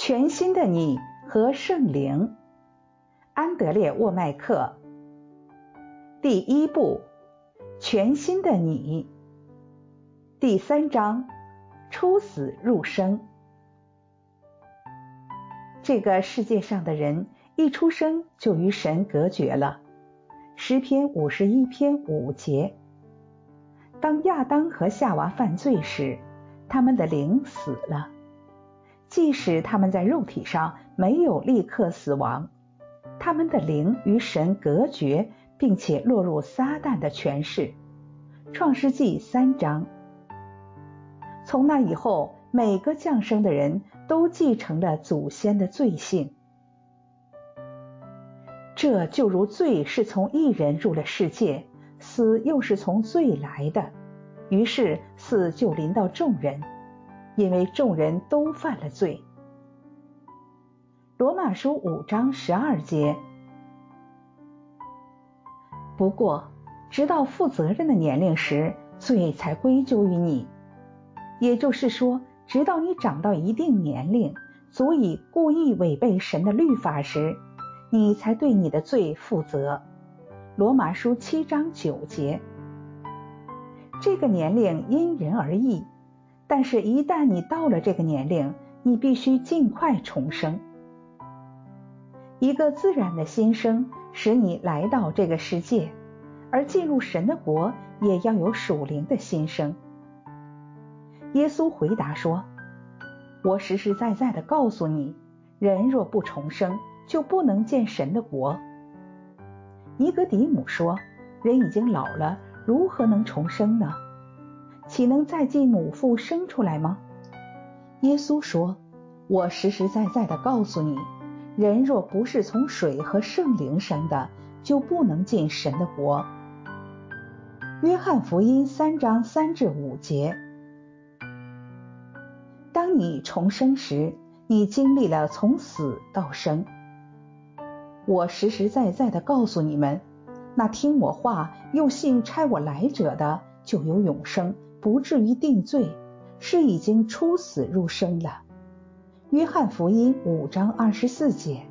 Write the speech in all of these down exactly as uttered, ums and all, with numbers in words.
全新的你和圣灵，安德烈沃麦克。第一部，全新的你。第三章，出死入生。这个世界上的人一出生就与神隔绝了。诗篇五十一篇五节。当亚当和夏娃犯罪时，他们的灵死了。即使他们在肉体上没有立刻死亡，他们的灵与神隔绝，并且落入撒旦的权势。创世纪三章。从那以后，每个降生的人都继承了祖先的罪性。这就如罪是从一人入了世界，死又是从罪来的，于是死就临到众人，因为众人都犯了罪。罗马书五章十二节。不过，直到负责任的年龄时，罪才归咎于你。也就是说，直到你长到一定年龄，足以故意违背神的律法时，你才对你的罪负责。罗马书七章九节。这个年龄因人而异，但是一旦你到了这个年龄，你必须尽快重生。一个自然的新生使你来到这个世界，而进入神的国也要有属灵的新生。耶稣回答说，我实实在在地告诉你，人若不重生，就不能见神的国。尼格底母说，人已经老了，如何能重生呢？岂能再进母腹生出来吗？耶稣说，我实实在在地告诉你，人若不是从水和圣灵生的，就不能进神的国。约翰福音三章三至五节。当你重生时，你经历了从死到生。我实实在在地告诉你们，那听我话又信差我来者的，就有永生，不至于定罪，是已经出死入生了。约翰福音五章二十四节。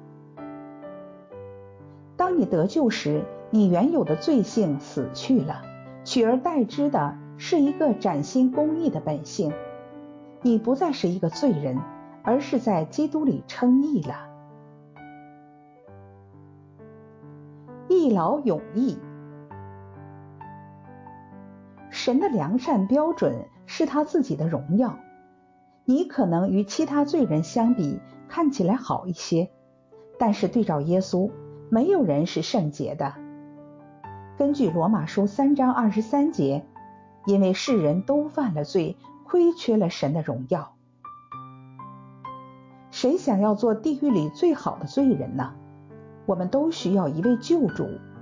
当你得救时，你原有的罪性死去了，取而代之的是一个崭新公义的本性。你不再是一个罪人，而是在基督里称义了。一劳永逸。神的良善标准是他自己的荣耀。你可能与其他罪人相比看起来好一些，但是对照耶稣，没有人是圣洁的。根据罗马书三章二十三节，因为世人都犯了罪，亏缺了神的荣耀。谁想要做地狱里最好的罪人呢？我们都需要一位救主。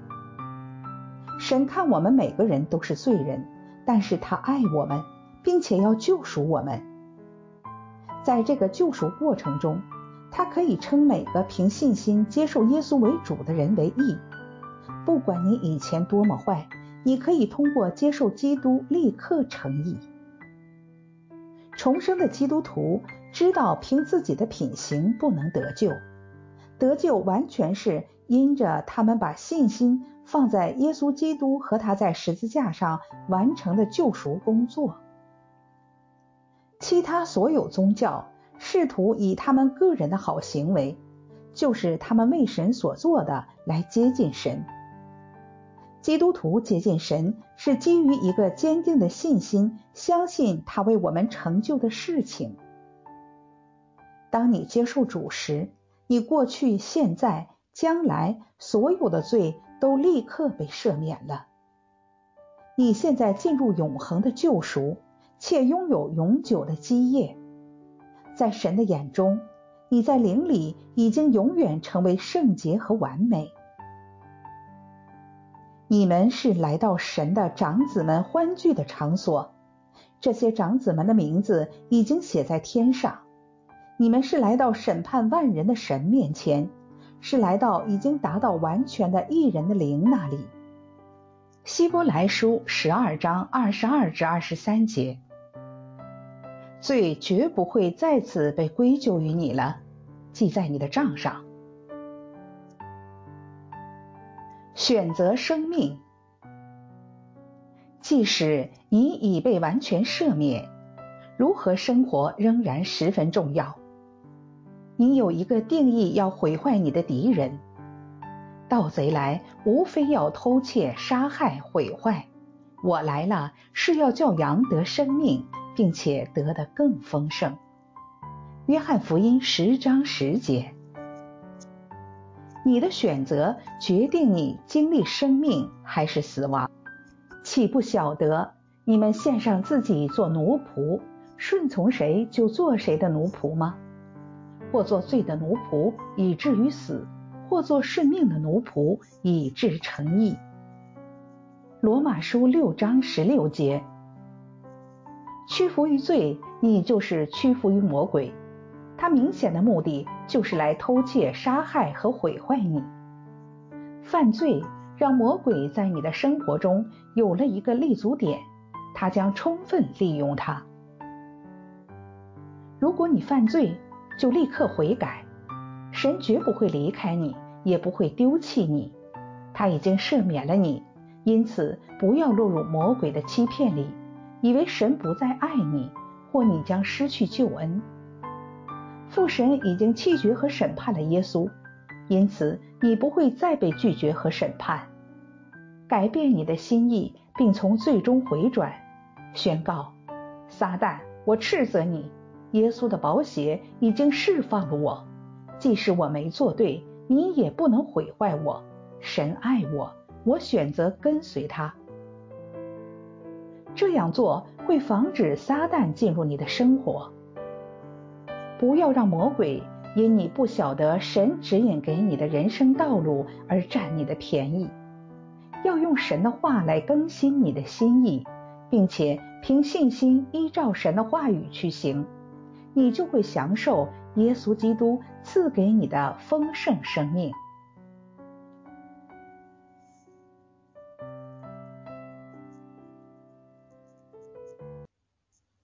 神看我们每个人都是罪人，但是他爱我们，并且要救赎我们。在这个救赎过程中，他可以称每个凭信心接受耶稣为主的人为义。不管你以前多么坏，你可以通过接受基督立刻成义。重生的基督徒知道凭自己的品行不能得救，得救完全是因着他们把信心放在耶稣基督和他在十字架上完成的救赎工作。其他所有宗教试图以他们个人的好行为，就是他们为神所做的，来接近神。基督徒接近神是基于一个坚定的信心，相信他为我们成就的事情。当你接受主时，你过去、现在、将来所有的罪都立刻被赦免了。你现在进入永恒的救赎，且拥有永久的基业。在神的眼中，你在灵里已经永远成为圣洁和完美。你们是来到神的长子们欢聚的场所，这些长子们的名字已经写在天上。你们是来到审判万人的神面前，是来到已经达到完全的义人的灵那里。希伯来书十二章二十二至二十三节。罪绝不会再次被归咎于你了， 记在你的账上。选择生命。即使你已被完全赦免，如何生活仍然十分重要。你有一个定义要毁坏你的敌人。盗贼来，无非要偷窃、杀害、毁坏。我来了，是要叫羊得生命，并且得得更丰盛。约翰福音十章十节。你的选择决定你经历生命还是死亡。岂不晓得你们献上自己做奴仆，顺从谁就做谁的奴仆吗？或做罪的奴仆，以至于死；或做顺命的奴仆，以致成义。罗马书六章十六节。屈服于罪，你就是屈服于魔鬼。他明显的目的就是来偷窃、杀害和毁坏你。犯罪让魔鬼在你的生活中有了一个立足点，他将充分利用它。如果你犯罪，就立刻悔改，神绝不会离开你，也不会丢弃你。他已经赦免了你，因此不要落入魔鬼的欺骗里，以为神不再爱你，或你将失去救恩。父神已经弃绝和审判了耶稣，因此你不会再被拒绝和审判。改变你的心意，并从罪中回转，宣告：撒旦，我斥责你，耶稣的宝血已经释放了我，即使我没做对，你也不能毁坏我。神爱我，我选择跟随他。这样做会防止撒旦进入你的生活。不要让魔鬼因你不晓得神指引给你的人生道路而占你的便宜。要用神的话来更新你的心意，并且凭信心依照神的话语去行，你就会享受耶稣基督赐给你的丰盛生命。